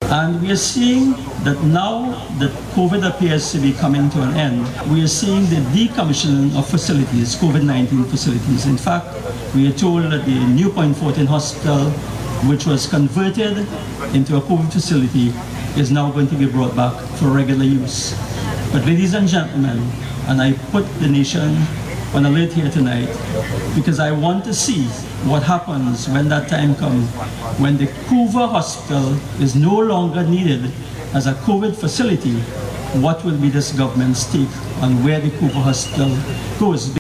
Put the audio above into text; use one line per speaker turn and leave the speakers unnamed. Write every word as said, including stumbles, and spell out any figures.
And we are seeing that now that COVID appears to be coming to an end, we are seeing the decommissioning of facilities, COVID nineteen facilities. In fact, we are told that the New Point fourteen Hospital, which was converted into a COVID facility, is now going to be brought back for regular use. But ladies and gentlemen, and I put the nation on alert here tonight because I want to see what happens when that time comes, when the Couva Hospital is no longer needed as a COVID facility. What will be this government's take on where the Couva Hospital goes?